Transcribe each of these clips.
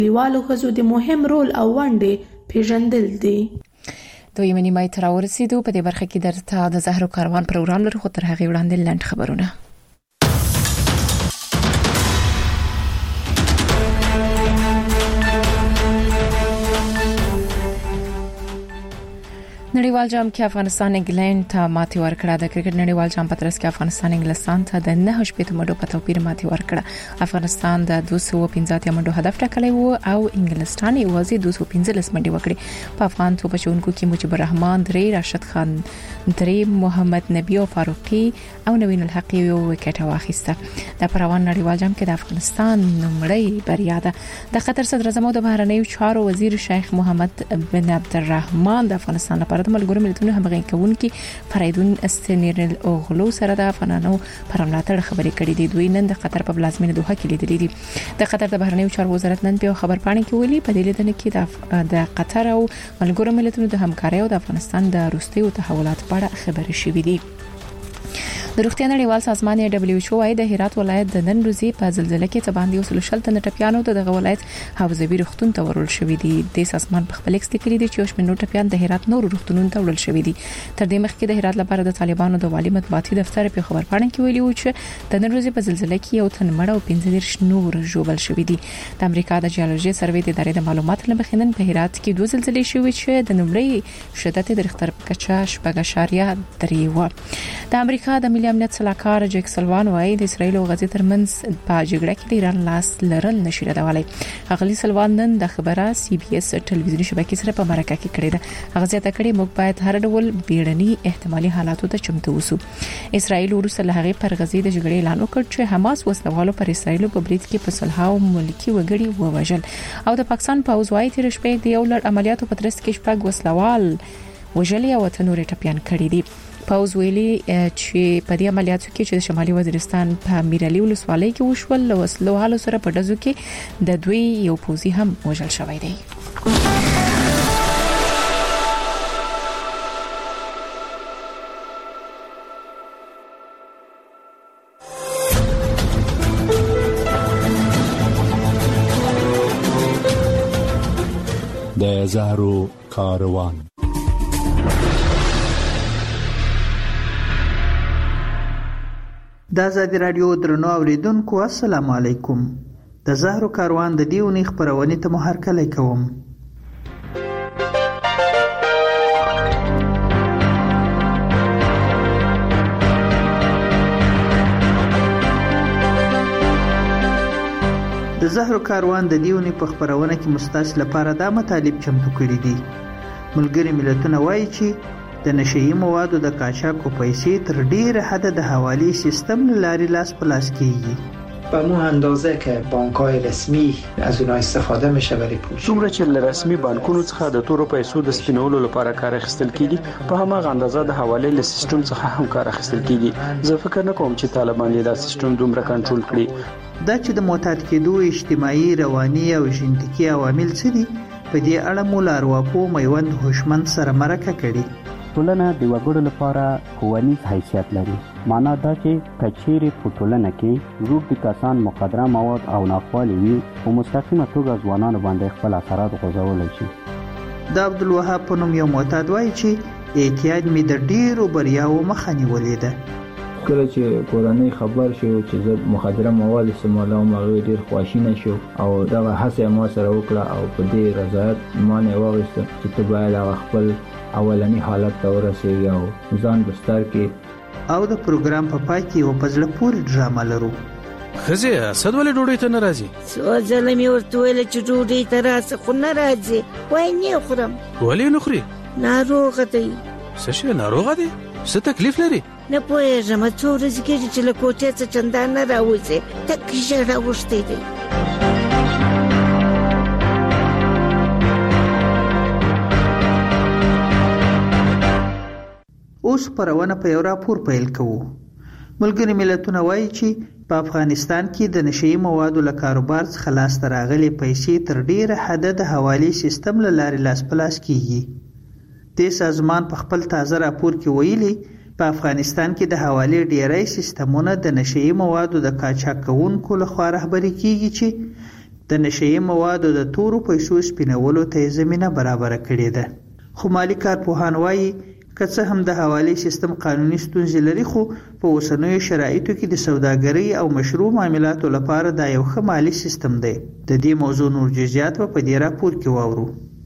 کلیوالو ښځو د مهم رول او ونډې پیژندل دي. دوی منی مای تر ورسېدو په دې برخه کې درته د زهرو کاروان پروګرام لرو، خو تر هغه وړاندې لنډ خبرونه. نړیوال جام کې افغانستان انګلند ته ماتې ورکړه. د کرکټ نړیوال جام په ترڅ کې افغانستان انګلستان ته د 9 شپږ منډو په توپیر ماتې ورکړه. افغانستان د 215 منډو هدف ټاکلی وو او انګلستان یوازې 215 منډې وکړې. په افغان توپ چونکو کې مجيب الرحمن 3، راشد خان 3، محمد نبی او فاروقي او نوین الحق یو وکټ واخیسته. د پروان نړیوال جام کې د افغانستان نومړی بریا ده. د قطر صدر اعظم او د بهرنیو چارو وزیر شیخ محمد بن عبدالرحمن د افغانستان لپاره د ملګرو ملتونو همغږي کوونکي فریدون استنیرل اوغلو سره د افغانانو پر ملاتړ خبرې کړې دي. دوی نن د قطر په پلازمینه دوحه کې لیدلې دي. د قطر د بهرنیو چارو وزارت نن په خبر پاڼه کې ویلي په دې لیدنه کې د قطر او ملګرو ملتونو د همکارۍ او د افغانستان د وروستیو تحولاتو په اړه خبرې شوې دي. د روغتیا نړیوال سازمان WHO وايي د هرات ولایت د نن ورځې په زلزلې کې څه باندې وسلو شل تن ټپیانو ته د ولایت حوزوي روغتون ته ورول شوې دي. د سازمان په خپل ایکس کې دي چې شمنو ټپیان د هرات نور روغتونونو ته ورول شوې دي. تر دې مخکې د هرات لپاره د طالبانو د والي مطبوعاتي دفتر په خبر پاڼه کې ویلي و چې د نن ورځې په زلزلې کې یو تن مړ او 15 نور ژوبل شوې دي. د امریکا د جیولوژي سروې د ادارې د معلوماتو لمخې په هرات کې 2 زلزلې شوې چې د نمبرې شدت د ریختر په کچه 7.3 و. د امریکا د ملي امنیت صلاحکار جیک سلوان وايي د اسرایل او غزې ترمنځ په جګړه کې د ایران لاس لرل نشي ردولی. هغه سلوان نن د خبره CBS ټلویزیوني شبکې سره په مرکه کې کړې ده. هغه زیاته کړې موږ باید هر ډول بیړني احتمالي حالاتو ته چمتو اوسو. اسرایل وروسته له هغه پر غزې د جګړې اعلان وکړ چې حماس وسلوالو پر اسرایل په برید کې په صلح او ملکی وګړي ووژل. او د پاکستان پوځ وايي تیر شپه د یو لړ عملیاتو په ترڅ کې شپږ وسلوال وژلي او تنور ټپيان کړي دي. پاوز ویلي چې په دې عملیاتو کې چې د شمالي وزیرستان په میرعلي ولسوالۍ کې وشول له وسلو حالو سره په ډزو کې د دوی یو پوځي هم وژل شوی دی. د زهرو کاروان. د آزادي رادیو درنو اوریدونکو السلام علیکم. د زهرو کاروان د دیونی خبرونه ته محرکلی کوم. د زهرو کاروان د دیونی په خبرونه کې مستاس لپاره د مطالب چمتو کړي دي. ملګری ملتونه وایي چې د نشئی موادو د قاچاق او پیسې تر ډیره حد د حوالی سیستم لاري لاس په لاس کیږي. به مو اندازه که بانک‌های رسمی از اونها استفاده میشه برای پول. څومره چې له رسمي بانکونو څخه د تورو پیسو د سپینولو لپاره کار اخیستل کیږي، په هماغه اندازه د حواله له سیستم څخه هم کار اخیستل کیږي. زه فکر نه کوم چې طالبان دا سیستم دومره کنټرول کړي. دا چې د معتاد کېدو اجتماعي، رواني او ژوندۍ عوامل څه دي، په دې اړه مو لارواکو میوند هوشمند سره مرکه کړي. ټولنه د وګړو لپاره ښوونیز حیثیت لري. معنا دا چې کچېرې په ټولنه کې روغ کسان مخدره مواد او ناخوالې وي، په مستقیمه توګه ځوانانو باندې خپل اثرات غورځولی شي. د عبدالوهاب په نوم یو معتاد وایي چې اعتیاد مې د ډېرو بریاوو مخه نیولې ده. کله چې کورنۍ خبر شو چې زه مخدره مواد استعمالوم، هغه ډېر خواشینه شو او دغه هڅه ما سره وکړه او په دې رضایت ما نه واغسته چې ته باید هغه خپل اولنی حالت ته ورسېږي او ځان بستر کې. او د پروګرام په پای کې یو په زړه پورې ډرامه لرو. ښځې اسد ولې ډوډۍ ته نه راځي؟ څو ځله مې ورته ویل چې ډوډۍ ته راسه، خو نه راځي. وایي نه خورم. ولې نه خوري؟ ناروغه دی. څه شی ناروغه دی؟ څه تکلیف لري؟ نه پوهېږم، څو ورځې کېږي چې له کوټې څخه چندان نه راوځي، تک ژړا اوښتی دی. اوس خبرونه په یو راپور پیل کوو. ملګري ملتونه وایي چې په افغانستان کې د نشئی موادو له کاروبار څخه لاسته راغلي پیسې تر ډیره حد د حوالی سیستم له لارې لاس په لاس کیږي. د سازمان په خپل تازه راپور کې ویلي په افغانستان کې د حوالی ډیری سیستمونه د نشئی موادو د قاچاق کوونکو لخوا رهبري کیږي چې د نشهیي موادو د تورو پیسو سپینولو ته زمینه برابره کړې ده. خو مالی کارپوهان وایي که څه هم د حوالې سیستم قانوني ستونزې لري، خو په اوسنیو شرایطو کې د سوداګرۍ او مشروع معاملاتو لپاره دا یو ښه مالی سیستم دی. د دې موضوع نور جزئیات په دې راپور کې واورو.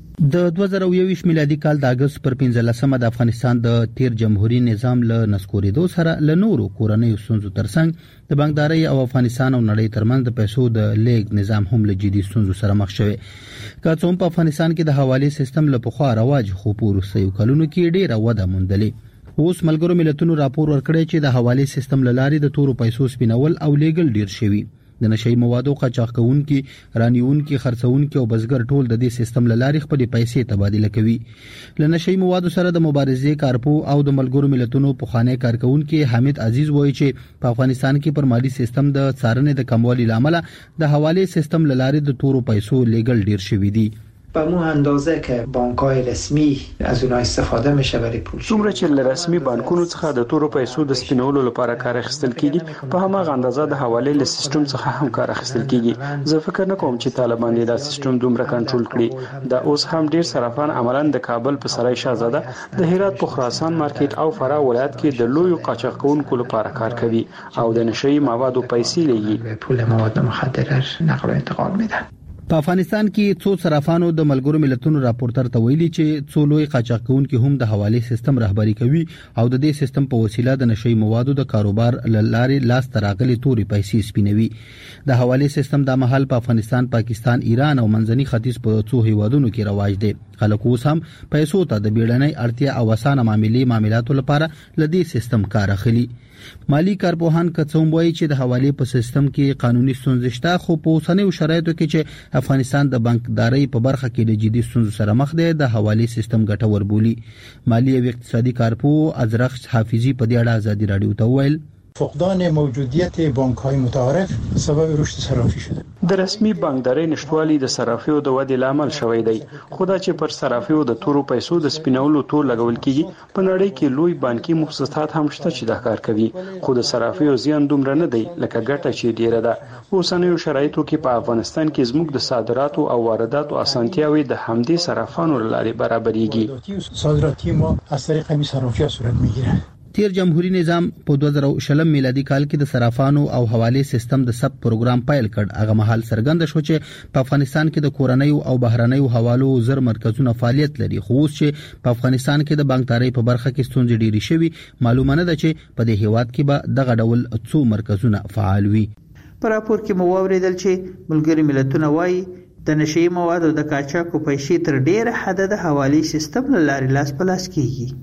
د 2021 میلادي کال د اگست پر 15مه د افغانستان د تیر جمهوریت نظام له نسکورېدو سره له نورو کورنیو ستونزو ترڅنګ د بانکدارۍ او افغانستان او نړۍ ترمنځ د پیسو د لیږد نظام هم له جدي ستونزو سره مخ شوی. که څه هم په افغانستان کې د حوالې سیستم له پخوا رواج خو په وروستیو کلونو کې ډېره وده موندلې. اوس ملګرو ملتونو راپور ورکړی چې د حوالې سیستم له لارې د تورو پیسو سپینول او لیږل ډېر شوي. د نشهیي موادو قاچاق کوونکي، رانیونکي، خرڅونکي او بزګر ټول د دې سیستم له لارې خپل پیسې تبادله کوي. له نشهیي موادو سره د مبارزې کارپو او د ملګرو ملتونو پخوانی کارکونکي حامد عزیز وایي چې په افغانستان کې پر مالی سیستم د څارنې د کموالي لامل د حوالې سیستم له لارې د تورو پیسو لیږل ډیر شوي دي. به مو اندازه که بانک‌های رسمی از اونها استفاده میشه برای پول. څومره چې له رسمي بانکونو څخه د تورو پیسو د سپینولو لپاره کار اخیستل کیږي، په هماغه اندازه د حوالې له سیستم څخه هم کار اخیستل کیږي. زه فکر نه کوم چې طالبان دا سیستم دومره کنټرول کړي. دا اوس هم ډیر صرافان عملاً د کابل په سرای شاهزاده، د هرات په خراسان مارکیټ او فراه ولایت کې د لویو قاچاق کوونکو لپاره کار کوي او د نشهیي موادو پیسې لیږي. پول مواد مخدر نقل و انتقال میدن. په افغانستان کې څو صرافانو د ملګرو ملتونو راپورټر ته ویلي چې څو لوی قاچاق کوونکي هم د حوالې سیستم رهبری کوي او د دې سیستم په وسیله د نشهیي موادو د کاروبار لارې لاس تراغلي توري پیسې سپینوي. د حوالې سیستم د محل په افغانستان، پاکستان، ایران او منځني ختیځ په څو هیوادونو کې رواج دی. خلک اوس هم پیسو ته د بیړنۍ اړتیا او اسانه معاملاتو لپاره لدی سیستم کار اخلي. مالی کارپوهان کڅوم وایي چې د حوالې په سیستم کې قانوني ستونزې شته، خو په اوسنیو شرایطو کې چې افغانستان د بانکدارۍ په برخه کې د جدي ستونزو سره مخ دی، د حوالې سیستم ګټور بولي. مالی او اقتصادي کارپوه ازرق حافظي په دې اړه ازادي رادیو ته وویل فقدان موجودیت بانک‌های متعارف سبب رشد صرافی شده. د رسمي بانکدارۍ نشټوالي د صرافیو د ودې لامل شوی دی. خدا چې پر صرافیو د تورو پیسو د سپینولو تور لګول کیږي، په نړۍ کې لوی بانکي مؤسسات هم شته چې دا کار کوي، خو د صرافیو زیان دومره نه دی لکه ګټه چې ډیره ده. اوسنیو شرایطو کې په افغانستان کې زموږ د صادراتو او وارداتو اسانتیاوي د همدې صرافانو لارې برابرېږي. صادراتی ما از طریق همین صرافی‌ها صورت میگیره. تیر جمهوریت نظام په 2020 میلادي کال کې د صرافانو او حوالې سیستم د سب پروګرام پایل کړ. هغه مهال څرګند شو چې په افغانستان کې د کورنیو او بهرنیو حوالو زر مرکزونه فعالیت لري، خو اوس چې په افغانستان کې د بانکدارۍ په برخه کې ستونزې ډېرې شوي، معلومه نه ده چې په دې هیواد کې به دغه ډول څو مرکزونه فعال وي. په راپور کې مو واوریدل چې ملګري ملتونه وایي د نشهیي موادو د قاچاقو پیسې تر ډېره حده د حوالې سیستم له لارې لاس په لاس کیږي.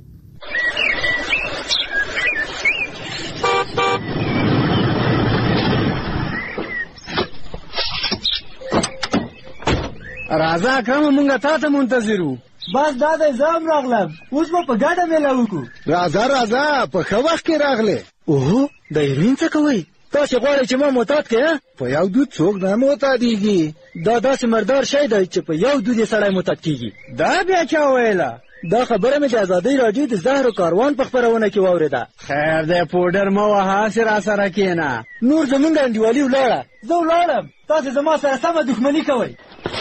راځه اکرم مونږه تا ته منتظرو. بس دا د زام راغلم، اوس به په ګډه میله وکړو. راځه په ښه وخت کې راغلې. اوه د هیروین څه کوئ؟ تاسې غواړئ چې ما معتاد کړې؟ په یو دود څوک نه معتادېږي. دا داسې مردار شی دی چې په یو دود یې سړی معتاد کېږي. دا بیا چا ویله؟ دا خبره مې د ازادۍ راډیو د زهر کاروان په خپرونه کې واورېده. خیر دی پوډر مه وهه، هسې راسره کښېنه. نور زمونږ انډیوالي ولاړه، زه ولاړم، تاسې زما سره سمه دښمني کوئ.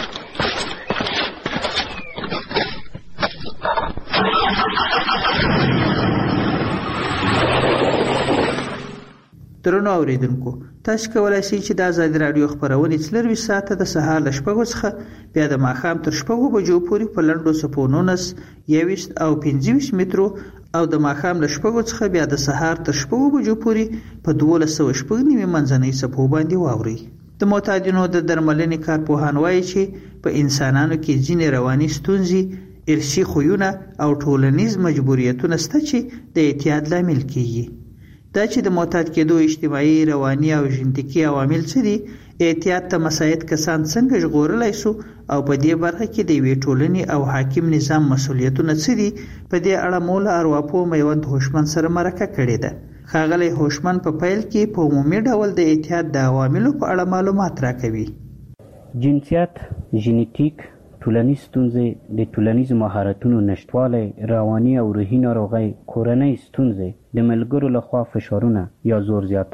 درنو اوریدونکو، تاسو کولای شئ چې د ازادي رادیو خبرونه 24 ساعته د سهار ل 6 څخه بیا د ماښام تر 6 بجو پورې په لنډو صفو 19 21 او 25 مترو او د ماښام ل 6 څخه بیا د سهار تر 6 بجو پورې په 1290 منځنۍ صفو باندې واوري. د معتادینو د درملنې کارپوهان وایي چې په انسانانو کې ځینې رواني ستونزې، ارثي خویونه او ټولنیز مجبوریتونه شته چې د اعتیاد لامل کیږي. دا چې د معتاد کېدو اجتماعي، رواني او ژنتیکي عوامل څه دي، اعتیاد ته مساعد کسان څنګه ژغورلی سو او په دې برخه کې د یوې ټولنې او حاکم نظام مسؤلیتونه څه دي، په دې اړه مو له ارواپوه میوند هوشمند سره مرکه کړې ده. ښاغلی هوشمند په پیل کې په عمومي ډول د اعتیاد د عواملو په اړه معلومات راکوي. جنسیت، ژنیتیک، ټولنیز ستونزې، د ټولنیز مهارتونو نشتوالی، رواني او روحي ناروغۍ، کورنۍ ستونزې، د ملګرو لخوا فشارونه یا زور زیاتی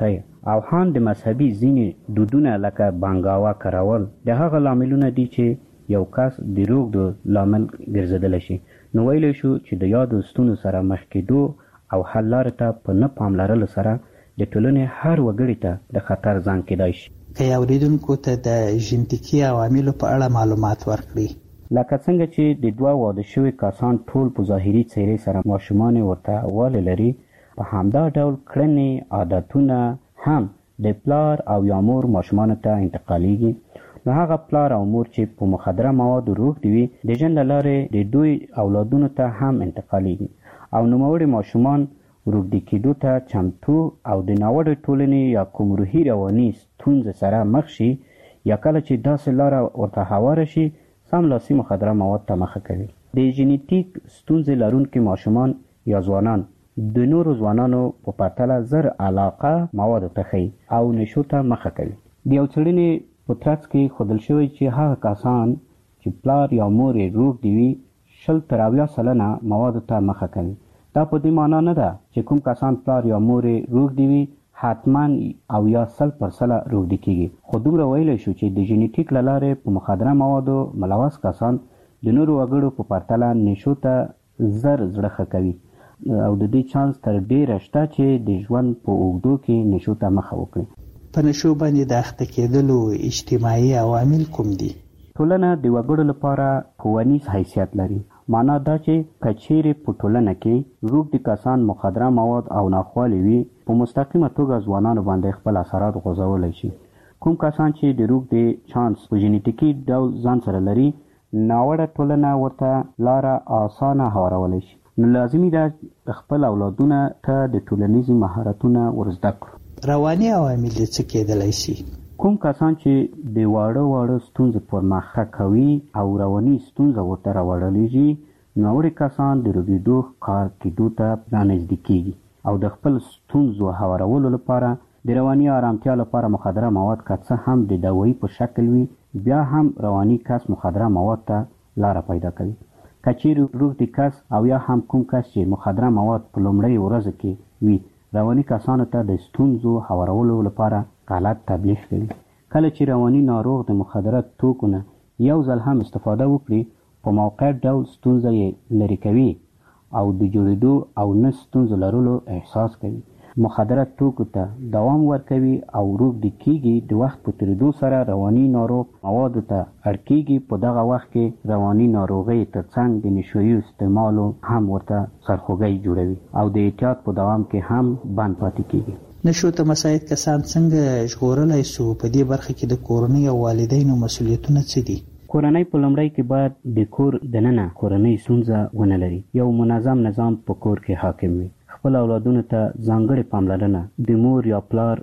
او هم د مذهبي ځینې دودونه لکه بانګاوا کارول د هغه لاملونه دي چې یو کس د روږدو لامل ګرځېدلی شي. نو ویلی شو چې د یادو ستونزو سره مخ کېدو او حل لارې ته په نه پاملرلو سره د ټولنې هر وګړي ته د خطر زنګ کېدای شي. که اوریدونکو ته د ژنتیکي عواملو په اړه معلومات ورکړي. لکه څنګه چې د دوه واده شوي کسان ټول په ظاهري څېرې سره ماشومان ورته والی لري، په همدا ډول کړنې عادتونه هم د پلار او یا مور ماشومانو ته انتقالیږي. نو هغه پلار او مور چې په مخدره موادو روږدي وي د ژوند له لارې د دوی اولادونو ته هم انتقالیږي او نوموړي ماشومان روږدي کېدو ته چمتو او د ناوړه ټولنې یا کوم روحي رواني ستونزې سره مخ شي، یا کله چې داسې لاره ورته هواره شي سملاسي مخدره مواد ته مخه کوي. د ژنیټیک ستونزې لرونکي ماشومان یا ځوانان د نورو ځوانانو په پرتله زر علاقه موادو ته ښیي او نشو ته مخه کوي. د یو څېړنې په ترڅ کې ښودل شوی چې هغه کسان چې پلار یا مور یې روږدي وي 60 تر 80 سلنه موادو ته مخه کوي. دا په دې معنا نه ده چې کوم کسان پلار یا مور یې روږدي وي حتما او یا 100% روږدي کېږي، خو دومره ویلی شو چې د ژنیټیک له لارې په مخدره موادو ملوث کسان د نورو وګړو په پرتله نشو ته زر زړه ښه کوي او د دې چانس تر ډېره شته چې د ژوند په اوږدو کې نشو ته مخه وکړي. په نشو باندې د اخته کېدلو اجتماعي عوامل کوم دي؟ ټولنه د وګړو لپاره ښوونیز حیثیت لري. معنا دا چې که چیرې په ټولنه کې روږدي کسان مخدره مواد او ناخوالې وي، په مستقیمه توګه ځوانانو باندې خپل اثرات غورځولی شي. کوم کسان چې د روږدي چانس په ژنیټیکي ډول ځان سره لري، ناوړه ټولنه ورته لاره اسانه هوارولی شي. نو لازمي ده خپل اولادونه ته د ټولنیزو مهارتونه ورزده کړو. رواني عوامل څه کېدلی شي؟ کوم کسان چې د واړه ستونزو پر مخه کوي او رواني ستونزه ورته راوړلیږي، ناوړه کسان د روږدېدو ښکار کېدو ته رانږدې کېږي او د خپل ستونزو هوارولو لپاره د رواني آرامتیا لپاره مخدره مواد که څه هم د دوایي په شکل وي، بیا هم رواني کس مخدره مواد ته لاره پیدا کوي. که چیرې روږدي کس او یا هم کوم کس چې مخدره مواد په لومړۍ ورځو کې وي رواني کسانو ته د ستونزو هوارولو لپاره غلط تبلیغ کوي. کله چې رواني ناروغ د مخدره توکو نه یو ځل هم استفاده وکړي، په موقع ډول ستونزه یې لرې کوي او د جوړېدو او نه ستونزو لرلو احساس کوي. مخدره توکو ته دوام ورکوي او روږدي کېږي. د وخت په تېرېدو سره رواني ناروغ موادو ته اړ کېږي. په دغه وخت کې رواني ناروغۍ تر څنګ د نشویو استعمالو هم ورته سرخوږی جوړوي او د احتیاط په دوام کې هم بند پاتې کېږي. نشو ته مساعد کسان څنګه ژغورلی سو؟ په دې برخه کې د کورنۍ او والدینو مسؤلیتونه څه دي؟ کورنۍ په لومړی کې باید د کور دننه کورنۍ ستونزه ونه لري. یو منظم نظام په کور کې حاکم وي. خپل اولادونو ته ځانګړې پاملرنه د مور یا پلار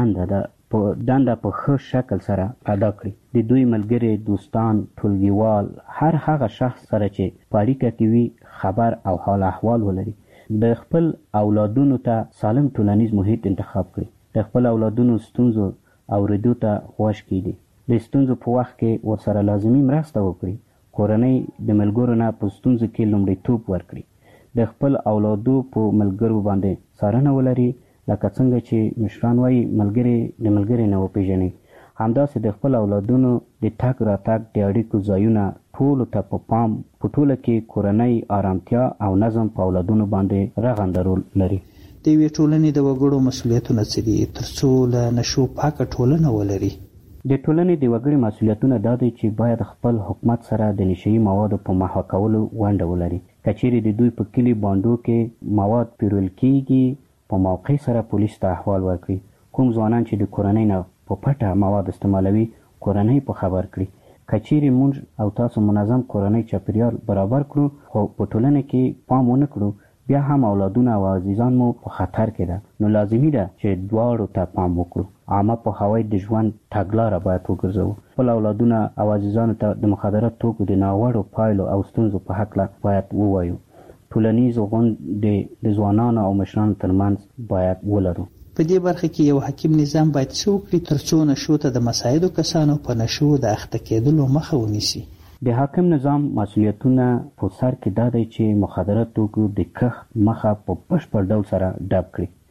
دنده په ښه شکل سره ادا کړي. د دوی ملګري، دوستان، ټولګیوال، هر هغه شخص سره چې په اړیکه کې وي خبر او حال احوال ولري. د خپل اولادونو ته سالم ټولنیز محیط انتخاب کړي. د خپل اولادونو ستونزو اورېدو ته خوښ کړي. د ستونزو په وخت کې ورسره لازمي مرسته وکړي. کورنۍ د ملګرو نه په ستونزو کې لومړیتوب ورکړي. د خپل اولادو په ملګرو باندې څارنه ولري، لکه څنګه چې مشران وایي ملګري د ملګري نه وپېژني. همداسې د خپل اولادونو د تګ راتګ د اړیکو ځایونه ټولو ته په پام، په ټوله کې کورنۍ آرامتیا او نظم په اولادونو باندې رغنده رول لري. د یوې ټولنې د وګړو مسؤلیتونه څه دي ترڅو له نشو پاکه ټولنه ولري؟ د ټولنې د وګړي مسؤلیتونه دا دی چې باید خپل حکومت سره د نشهیي موادو په محوه کولو ونډه ولري. که چیرې د دوی په کلي بانډو کې مواد پیرول کېږي، په موقع سره پولیس ته احوال ورکړي. کوم ځوانان چې د کورنۍ نه په پټه مواد استعمالوي، کورنۍ په خبر کړي. که چیرې موږ او تاسو منظم کورنۍ چاپیریال برابر کړو خو په ټولنه کې پام ونه کړو، بیا هم اولادونه او عزیزان مو په خطر کې ده. نو لازمي ده چې دواړو ته پام وکړو. عامه پوهاوی د ژوند تګلاره باید وګرځوو. خپل اولادونه او عزیزانو ته د مخدره توکو د ناوړو پایلو او ستونزو په هکله باید ووایو. ټولنیز غونډې د ځوانانو او مشرانو ترمنځ باید ولرو. په دې برخه کې یو حکیم نظام باید څه وکړي ترڅو نشو ته د مساعدو کسانو په نشو د اخته کېدلو مخه ونیسي؟ د حاکم نظام مسؤلیتونه په سر کې دا دی چې مخدره توکو د کښت مخه په بشپړ ډول سره ډب کړي.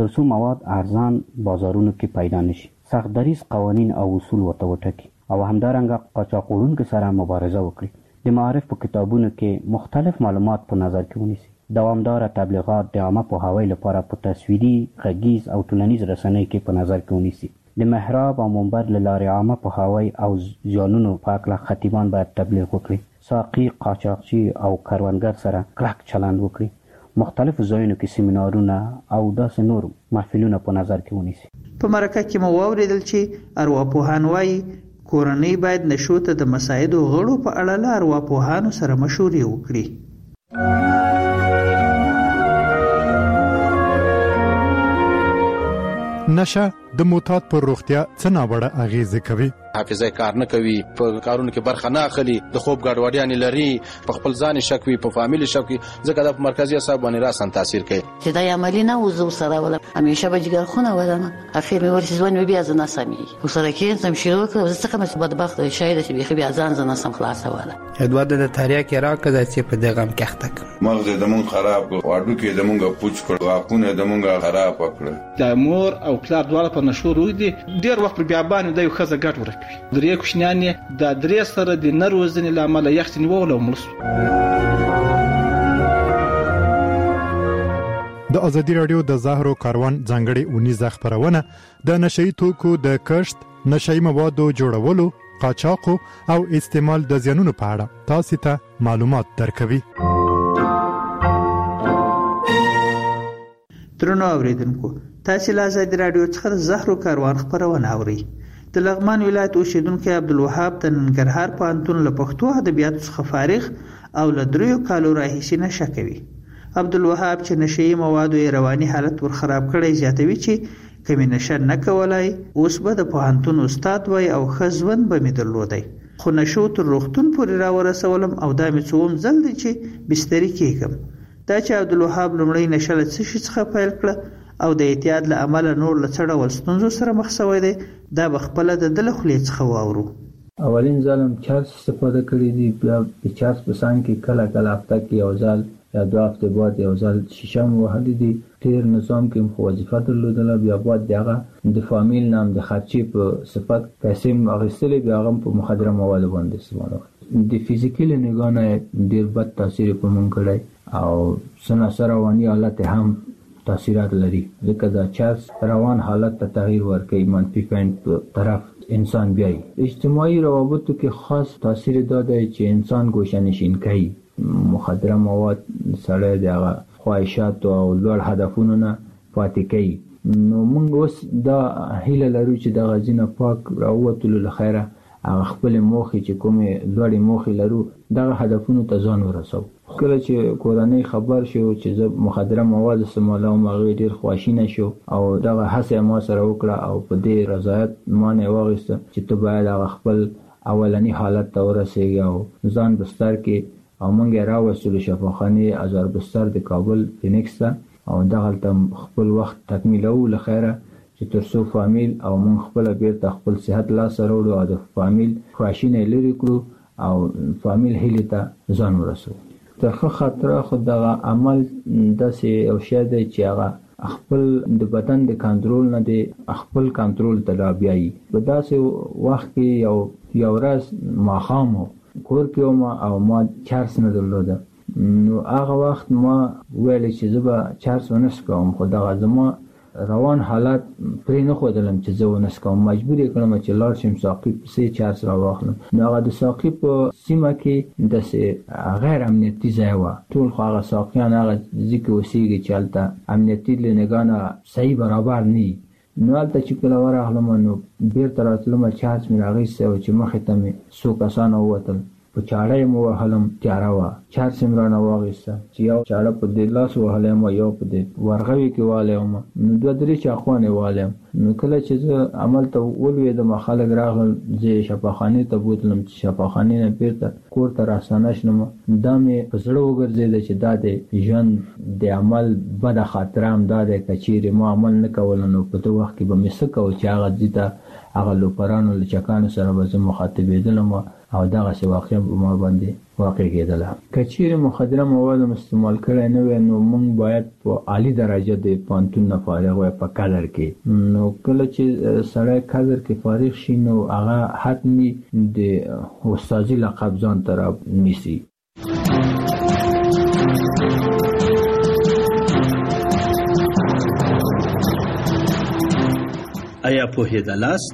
ترڅو مواد ارزان بازارونو کې پیدا نشي. سخت دریز قوانین او اصول ورته وټاکي او همدارنګه قاچاقوړونکو سره مبارزه وکړي. د معارف په کتابونو کې مختلف معلومات په نظر کې ونیسي. دوامدار تبلیغات د عامه پوهاوي لپاره په تصویري، غږیز او ټولنیز رسنۍ کې په نظر کې ونیسي. د محراب او منبر له لارې عامه پوهاوي او زیانونو په اړه خطیبان باید تبلیغ وکړي. ساقي، قاچاقچي او کروندګر سره کلک چلند وکړي. مختلف ځایونو کې سیمینارونه او داسې نور محفلونه په نظر کې ونیسي. په مرکه کې مو واوریدل چې ارواپوهان وایي کورنۍ باید نشو ته د مساعدو غړو په اړه له ارواپوهانو سره مشورې وکړي. نشه د معتاد پر روغتیا څه ناوړه اغیزه کوي. حافظه کار نه کوي، په کارونو کې برخه نه اخلي، د خوب ګډوډیان لري، په خپل ځان شک وي، په فامیل شک وي، ځکه د مرکزی اعصاب باندې راسن تاثیر کوي. چې دا عملی نه وزو سره ولا همیشه به جګر خونه ولنه اخر مې ورسې ځوان بیا ځنه سمي وسره کې سم شروع کړ زه څنګه مې بدبخت شاید چې بیا ځان ځنه سم خلاص ولا ادوار د تاریخ کې راکړه چې په دغه مخته مغز د مون خراب واډو کې د مونږه پوچ کړ واقونه د مونږه خراب کړ. د مور او پلار دواړه په نشو روي دي ډیر وخت بیا باندې د یو خزه ګټ ورکوي. درې کوشنیان د درې سره د نروزنې لامل یختنی وول او ملس. د ازادي رادیو د زهرو کاروان ځانګړي اونیزه خبرونه د نشئی توکو د کشت، نشئی موادو جوړولو، قاچاقو او استعمال د زیانونو په اړه تاسو ته معلومات درکوي. درنو اوریدونکو، تاسو له ازادي رادیو څخه د زهرو کاروان خبرونه اورئ. د لغمان ولایت اوسیدونکو عبدالوهاب د ننګرهار پوهنتون له پښتو ادبیاتو څخه فارغ او له 3 کالو راهیسې نشه کوي. عبدالوهاب چې نشئی موادو یې رواني حالت ور خراب کړی زیاتوي چې کمی نشه نه کولای اوس به د پوهنتون استاد وای او ښه ژوند به مې درلودی، خو نشو تر روغتون پورې راورسولم او دا مې څوم ځل دی چې بستري کېږم. دا چې عبدالوهاب لومړی نشه له څه شي څخه پیل کړه او د اعتیاد له امله نور له څه ډول ستونزو سره مخ شوی دی، دا به خپله د ده له خولې څخه واورو. اولین ځل چارج استفاده کړی دی، بیا د چارج په څنګ کې کله کله هفته کې یو ځل یا 2 هفته بعد یو ځل شیشه مو وهلې دي. ډېر نظام کې خو وظیفه درلودله، بیا بعد دغه د فامیل نام د خرچې په صفت پیسې مو اخیستلې، بیا هم په مخدره موادو باندې استعمالول. د فزیکل نگاه نه ډېر بد تاثیر په مونږ کړی او سناسر رواني حالت هم تاثیرات لري، ځکه دا چارج روان حالت ته تغییر ورکوي، منفي پوینټ په طرف انسان بیایي. اجتماعي روابطو کې خاص تاثیر دا دی چې انسان ګوشه‌نشین کوي. مخدره مواد سره د خواهشات او لوړ هدفونو نه پاتې کوي. نو موږ اوس دا هیله لرو چې د غزینه پاک راووتلو له خیره هغه خپل موخې چې کومې لوړې موخې لرو دغه هدفونو ته ځان ورسو. کله چې کورنۍ خبر شو چې زه مخدره مواد استعمالوم هغه ډېر خواشینه شو او دغه هڅه ما سره وکړه او په دې رضایت ما نه واغسته چې ته باید هغه خپل اولنی حالت ته ورسېږي او ځان بستر کې او مونږ راوستلو شفاخانه ازار بستر د کابل فینکس ته او دغلته خپل وخت تکمیلو لخيره چې ترڅو فامیل او مونږ خپل بیرته خپل صحت لا سره وړو او د فامیل خواشینه لري کړو او فامیل هلي ته ځان ورسو. ترخه خاطر خو دغه عمل داسې او شی دی چې هغه خپل د بدن د کنټرول نه دی خپل کنټرول ته را بیایي. په داسې وخت کې یو ورځ ماښام کور کې ما او ما چارج نه درلوده، نو هغه وخت ما ویل چې زه به چارج ونس کوم، خو دغه زما روان حالت پرې نه ښودلم چې زه ونس کوم. مجبور یې کړم چې لاړ شم ساقي پسې چارج را واخلم. نو هغه د ساقي په سیمه کې داسې غیر امنیتي ځای وه، ټول خو هغه ساقیان هغه ځای کې اوسېږي چې هلته امنیتي له نګاه نه صحیح برابر نه وي. نو هلته چې کله ورغلم نو بیرته راتلم چارج مې راغیستی و چې مخې ته مې څو کسان ووتل، په چاړه یې مو وهلم، تیاره وه، چارج مې رانه واغېسته چې یو چاړه په دې لاس وهلی یم، یو په دې ورغوي کې والی یم، نو 2-3 چاقوانې والی یم. نو کله چې زه عمل ته ولوېدم خلک راغلل، زه شفاخانې ته بوتلم چې شفاخانې نه بیرته کور ته راستانه شلم. دا مې په زړه وګرځېده چې دا د ژوند د عمل بده خاطره هم دا دی که چیرې ما عمل نه کوله نو په دې وخت کې به مې څه کوو چې هغه ځي ته هغه لوپرانو له چکانو سره به زه مخاطبېدلم او دغه څه واقعا په ما باندې واقع کېدله. که چیرې مخدره مواد استعمال کړی نه وي نو موږ باید په عالی درجه د پوهنتون نه فارغ وای په کادر کې. نو کله چې سړی کادر کې فارغ شي نو هغه حتمي د استادي لقب ځان ته رانیسي. آیا پوهېدلاست؟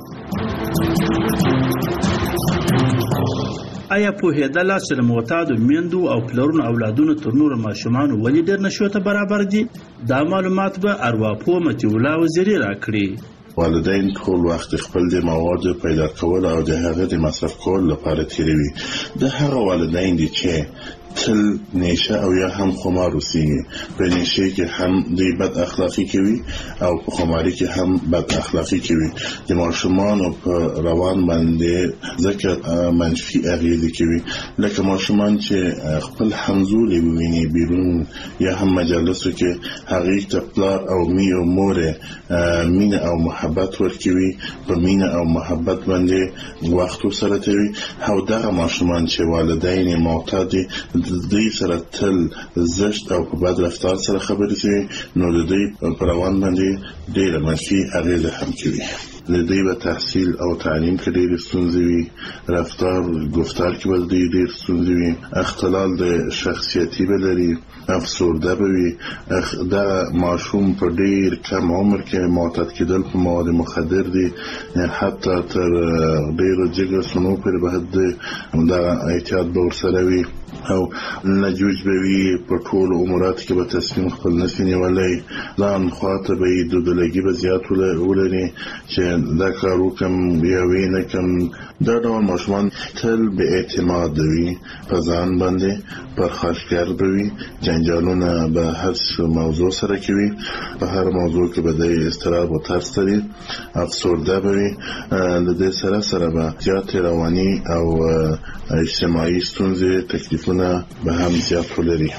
آیا پوهېدلاست چې د معتادو میندو او پلرونو اولادونو تر نورو ماشومانو ولې ډېر نشو ته برابر دي؟ دا معلومات به ارواپوه مطیع الله وزیري راکړي. والدین ټول وخت خپل د موادو پیدا کول او د هغه د مصرف کول لپاره تیروي. د هغه والدین دي چې تل نشه او یا هم خمار اوسېږي. په نشه کې هم دوی بد اخلاقی کوي او په خماري کې هم بد اخلاقی کوي. د ماشومانو په روان باندې ځکه منفي اغېزې کوي، لکه ماشومان چې خپل همزولي وویني بیرون یا هم مجالسو کې هغې ته پلار او می او مور مینه او محبت ورکوي، په مینه او محبت باندې وخت سره کوي. او دغه ماشومان چې والدین معتاد دي دوی سره تل زشت او په بد رفتار سره خبرې کوي، نو د دوی په روان باندې ډېره منفي اغېزه هم کوي. د دوی به تحصیل او تعلیم کې ډېرې ستونزې وي، رفتار گفتار کې به دوی ډېر ستونزې وي، اختلال د شخصیتي به لري، افسرده به وي. دغه ماشوم په ډېر کم عمر کې معتاد کېدل په مواد مخدر دي، حتی تر ډېرو جګر سنو پورې به دغه احتیاط به ورسره وي او لجوج به وي. په ټولو اموراتو کې به تصمیم خپل نشي نیولی، ځان خواته به یې دودلګي به زیات ولري چې دا کار وکړم یا وی نه کړم. دا ډول ماشومان تل بې اعتماد وي په ځان باندې، پرخاشګر به وي، جنجالونه به هر موضوع سره کوي، په هر موضوع کې به د اضطراب او ترس لري، افسرده به وي. د دې سره سره به زیاتې رواني او اجتماعي ستونزې تکلیفونه به هم زیات ولري.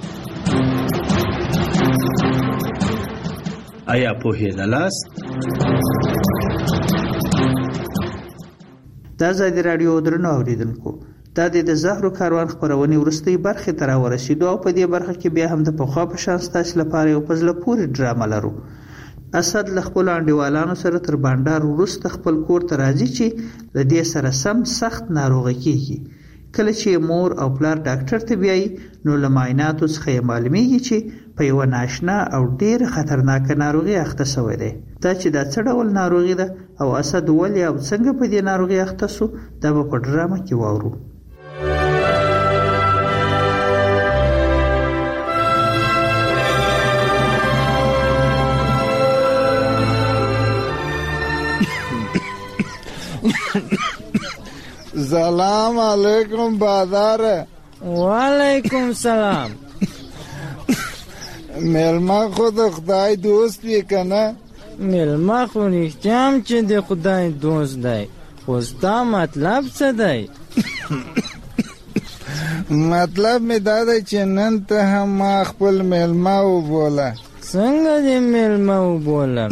آیا پوهېدلاست؟ د ازادي راډیو درنو اوریدونکو، دا د زهرو کاروان خپرونې وروستۍ برخې ته راورسېدو او په دې برخه کې بیا هم د پخوا په شان ستاسو لپاره یو په زړه پورې ډرامه لرو. اسد له خپلو انډیوالانو سره تر بانډار وروسته خپل کور ته راځي چې له دې سره سم سخت ناروغه کېږي. کله چې مور او پلار ډاکټر ته بیایي نو له معایناتو څخه یې معلومیږي چې په یوه ناشنا او ډېره خطرناکه ناروغي اخته شوی دی. دا چې دا څه ډول ناروغي ده او اسد ولې او څنګه په دې ناروغي اخته شو، دا به په ډرامه کې واورو. سلام علیکم بازار. وعلیکم سلام. ملما خود خدای دوست وی کنه؟ ملما خو رښتیام چې د خدای دوست دی، خو ستا مطلب څه دی؟ مطلب می دا دی چې نن ته هم ما خپل ملما وبوله. څنګه دې ملما وبولم؟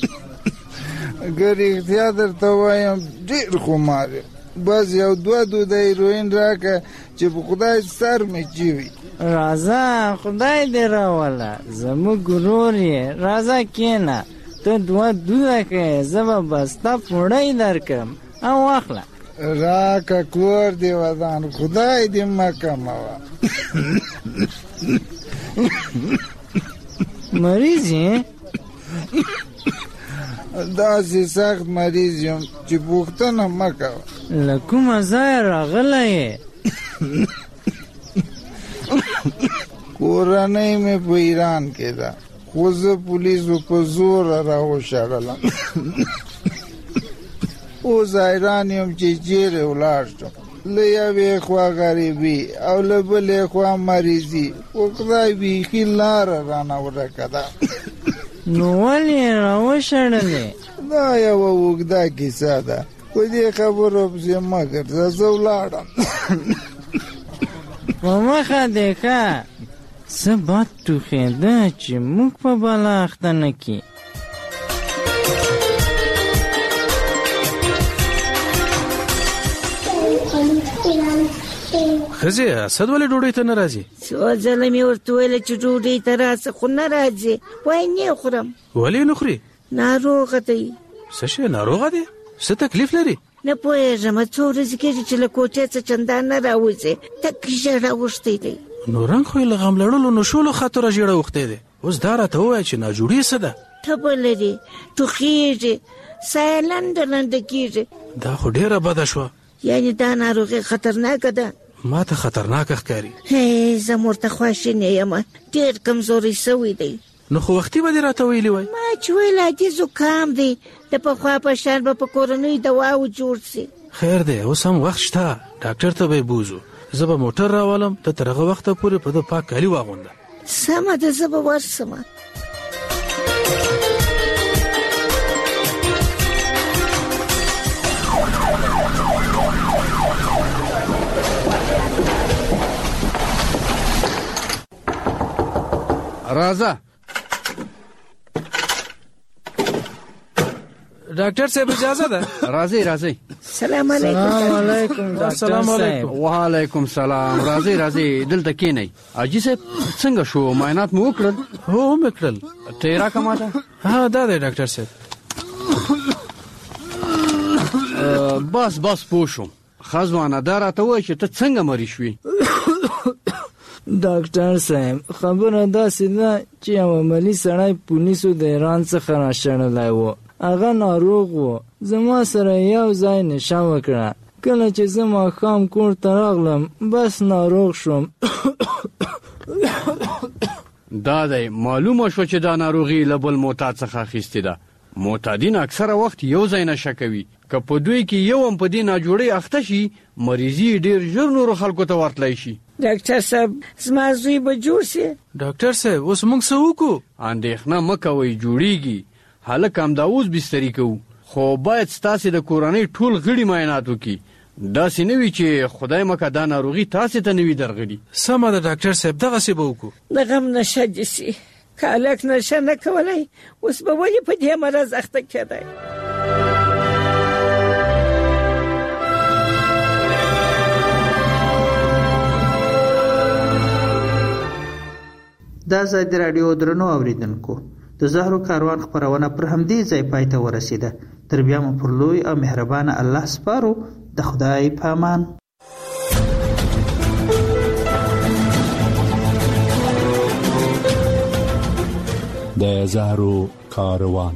که رښتیا درته وایم ډېر خمار یم. بس یو دوه ډوډۍ روین راکه چې په خدای سر مې چوي. راځه خدای دې راوله، زموږ ورور یې، راځه کښېنه، ته دوه دوده که زه به بسته پوړی درکړم او واخله. راکه کور دې ودان، خدای دې مه کموه. مریض یې؟ داسې سخت مریض یم چې پوښتنه مه کوه. له کومه ځایه راغلی یې؟ کورنۍ مې په ایران کې ده، خو زه پولیسو په زوره راوشړلم. اوس حیران یم چې چیرې ولاړ شم. له یوې خوا غریبي او له بلې خوا مریضي، خو خدای بیخي لاره رانه ورکه ده. نو ولې یې راوشړلې؟ دا یوه اوږده کیسه ده، په دې خبرو پسې مه ګرځه، زه ولاړم. په مخه دې ښه، څه بد ټوخېده چې موږ په بلا اخته نه کړي. خزه اسد ولې ډوډۍ ته ناراضي؟ څو ځله مې ورته ویل چې ډوډۍ ته راځه خو نه راځي. وای نه خورم. ولې نه خوري؟ ناروغه دی. څه شي ناروغه دی؟ څه تکلیف لري؟ نه پوهېږم څو ورځې کېږي چې له کوټې څخه چندان نه راوځي. تک ژړه اوښتی دی. نو رنګ خو یې له غم لړلو نشولو خاطره ژړه اوښتی دی. اوس دا راته ووایه چې ناجوړي څه ده؟ تبه لري، ټوخېږي، ساه یې لنډه لنډه کېږي. دا خو ډېره بده شوه. یعنې دا ناروغي خطرناکه ده؟ ما ته خطرناکه ښکاري. زه ورته خواشینې یم، ډېر کمزوری سوی دی. نو خو وختي به دې راته ویلي وای. ما چې ویل عادي زکام دی، د پخوا په شان به په کورنیو دواو جوړ سي. خیر دی، اوس هم وخت شته، ډاکټر ته به یې بوځو. زه به موټر راولم، ته تر هغه وخته پورې په ده پاک کالي واغونده. سمه ده، زه به ورسمه. راځه ډاکټر صاحب اجازه ده؟ راځئ راځئ. سلام علیکم. السلام علیکم. وعلیکم السلام. راځئ دلته کېنئ. حاجي صاحب څنګه شو؟ معاینات مو وکړل؟ هو مې کړل. ته یې راکړه ماته. ها دا دی ډاکټر صاحب. بس پوه شوم. ښه ځوانه دا راته ووایه چې ته څنګه مریض شوې؟ ډاکټر صاحب خبره داسې ده چې یو عملي سړی پولیسو د ایران څخه راشړلی و. هغه ناروغ و. زما سره یو ځای نشه وکړه. کله چې زه ماښام کور ته راغلم بس ناروغ شوم. دا دی معلومه شوه چې دا ناروغي له بل معتاد څخه اخیستې ده. معتادین اکثره وخت یو ځای نشه کوي. که په دوی کې یو هم په دې ناجوړۍ اخته شي مریضي ډېر ژر نورو خلکو ته ورتلی شي. ډاکټر صاحب زما زوی به جوړ سي؟ ډاکټر صاحب اوس موږ څه وکړو؟ اندېښنه مه کوئ، جوړیږي. هلک همدا اوس بستري کوو، خو باید ستاسې د کورنۍ ټول غړي معاینات وکړي. داسې نه وي چې خدای مکه دا ناروغي تاسې ته نه وي درغلي. سمه ده ډاکټر صاحب، دغسې به وکړو. د غم نشه دې سي. که هلک نشه نه کولی اوس به ولې په دې مرض اخته کېدی؟ دا ځای د راډیو درنو اوریدونکو د زهرو کاروان خپرونه پر همدې ځای پای ته ورسیده. تر بیا مو پر لوی او مهربانه الله سپارو. د خدای په امان. د زهرو کاروان.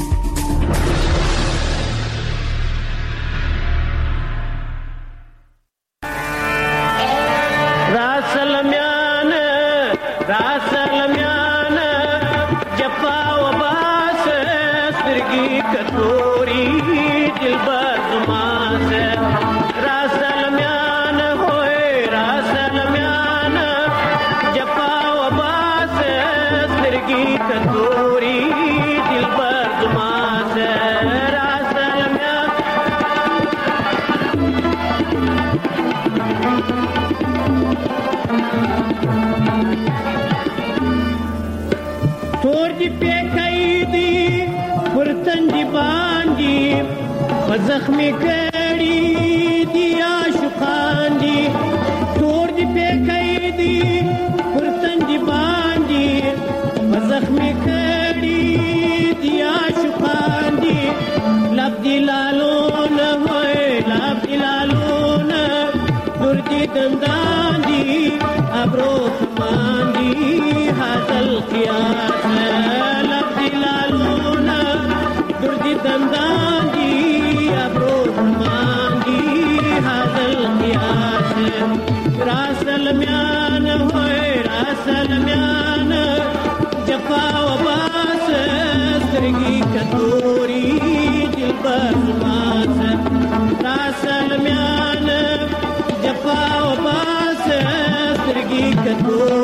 زخمی کړي دی عاشقان دي تور دی پکې دی پر تندې باندې زخمی کړي دی عاشقان دي لب دی لالون وای لب دی لالون تور دی دندان دي ابرو خمان دي حاصل قیاس لب دی لالون تور دی دندان دي راسلمیان ہوئے راسلمیان جفا و باس سترگی کتوری دل برماس راسلمیان جفا و باس سترگی کتوری